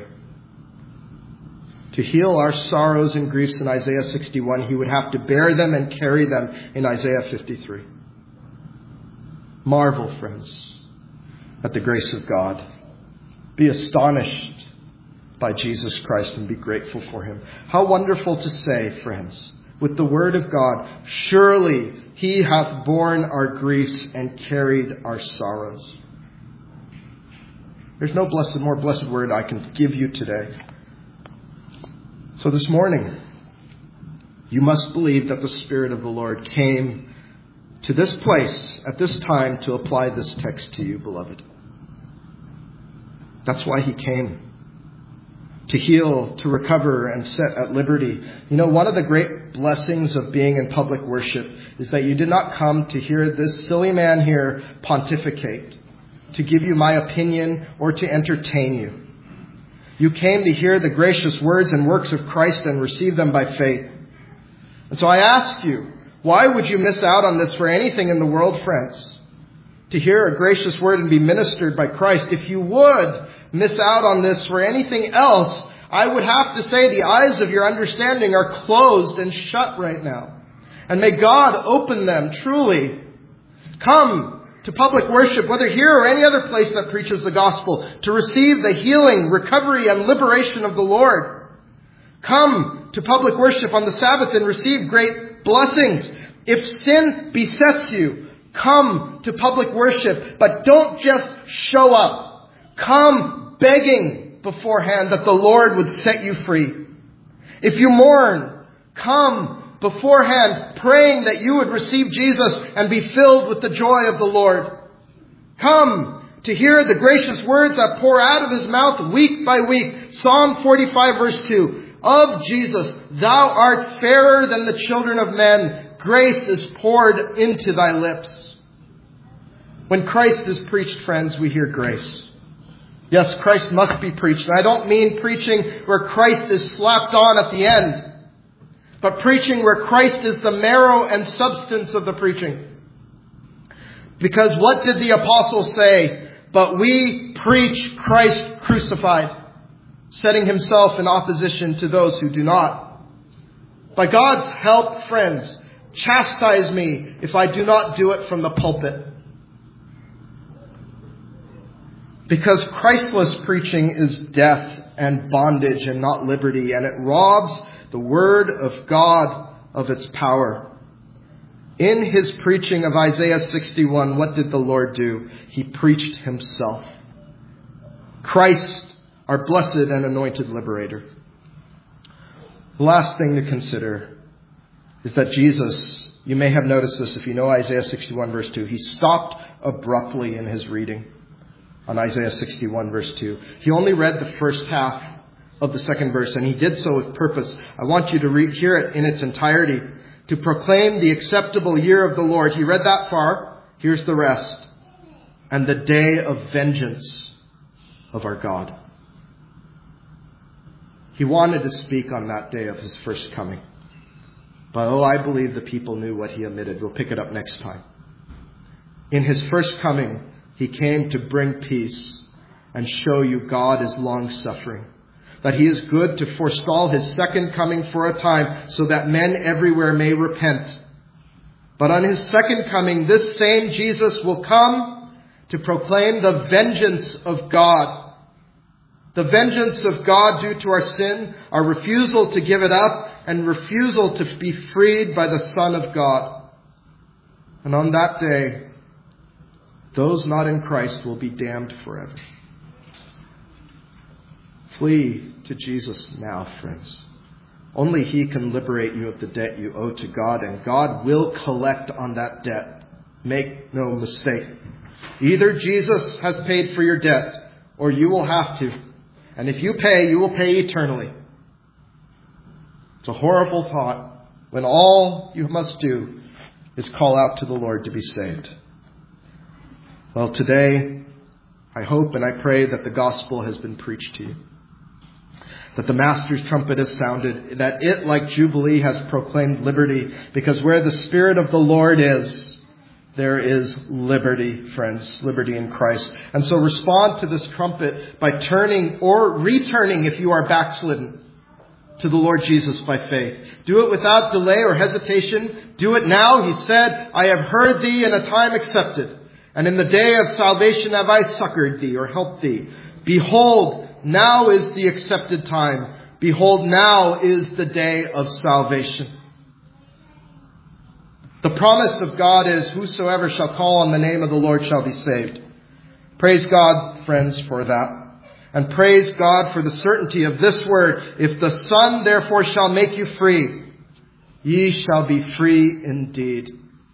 To heal our sorrows and griefs in Isaiah 61, he would have to bear them and carry them in Isaiah 53. Marvel, friends, at the grace of God. Be astonished by Jesus Christ and be grateful for him. How wonderful to say, friends, with the word of God, surely he hath borne our griefs and carried our sorrows. There's no more blessed word I can give you today. So this morning, you must believe that the Spirit of the Lord came to this place at this time to apply this text to you, beloved. That's why he came. To heal, to recover, and set at liberty. You know, one of the great blessings of being in public worship is that you did not come to hear this silly man here pontificate, to give you my opinion, or to entertain you. You came to hear the gracious words and works of Christ and receive them by faith. And so I ask you, why would you miss out on this for anything in the world, friends? To hear a gracious word and be ministered by Christ. If you would miss out on this for anything else, I would have to say the eyes of your understanding are closed and shut right now. And may God open them truly. Come to public worship, whether here or any other place that preaches the gospel, to receive the healing, recovery, and liberation of the Lord. Come to public worship on the Sabbath and receive great blessings. If sin besets you, come to public worship, but don't just show up. Come begging beforehand that the Lord would set you free. If you mourn, come beforehand praying that you would receive Jesus and be filled with the joy of the Lord. Come to hear the gracious words that pour out of his mouth week by week. Psalm 45 verse 2. Of Jesus, thou art fairer than the children of men. Grace is poured into thy lips. When Christ is preached, friends, we hear grace. Yes, Christ must be preached. And I don't mean preaching where Christ is slapped on at the end, but preaching where Christ is the marrow and substance of the preaching. Because what did the apostles say? But we preach Christ crucified, setting himself in opposition to those who do not. By God's help, friends, chastise me if I do not do it from the pulpit. Because Christless preaching is death and bondage and not liberty, and it robs the Word of God of its power. In his preaching of Isaiah 61, what did the Lord do? He preached himself. Christ, our blessed and anointed liberator. The last thing to consider is that Jesus, you may have noticed this if you know Isaiah 61 verse 2, he stopped abruptly in his reading on Isaiah 61 verse 2. He only read the first half of the second verse, and he did so with purpose. I want you to hear it in its entirety. To proclaim the acceptable year of the Lord. He read that far. Here's the rest. And the day of vengeance of our God. He wanted to speak on that day of his first coming. But I believe the people knew what he omitted. We'll pick it up next time. In his first coming, he came to bring peace and show you God is long-suffering. That he is good to forestall his second coming for a time so that men everywhere may repent. But on his second coming, this same Jesus will come to proclaim the vengeance of God. The vengeance of God due to our sin, our refusal to give it up, and refusal to be freed by the Son of God. And on that day, those not in Christ will be damned forever. Flee to Jesus now, friends. Only he can liberate you of the debt you owe to God, and God will collect on that debt. Make no mistake. Either Jesus has paid for your debt, or you will have to. And if you pay, you will pay eternally. It's a horrible thought when all you must do is call out to the Lord to be saved. Well, today, I hope and I pray that the gospel has been preached to you. That the Master's trumpet has sounded, that it, like Jubilee, has proclaimed liberty, because where the Spirit of the Lord is, there is liberty, friends, liberty in Christ. And so respond to this trumpet by turning or returning if you are backslidden to the Lord Jesus by faith. Do it without delay or hesitation. Do it now. He said, I have heard thee in a time accepted, and in the day of salvation have I succored thee or helped thee. Behold, now is the accepted time. Behold, now is the day of salvation. The promise of God is, whosoever shall call on the name of the Lord shall be saved. Praise God, friends, for that. And praise God for the certainty of this word. If the Son therefore shall make you free, ye shall be free indeed.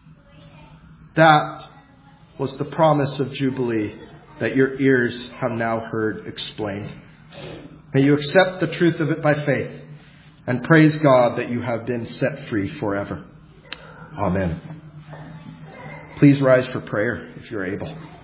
That was the promise of Jubilee that your ears have now heard explained. May you accept the truth of it by faith and praise God that you have been set free forever. Amen. Please rise for prayer if you're able.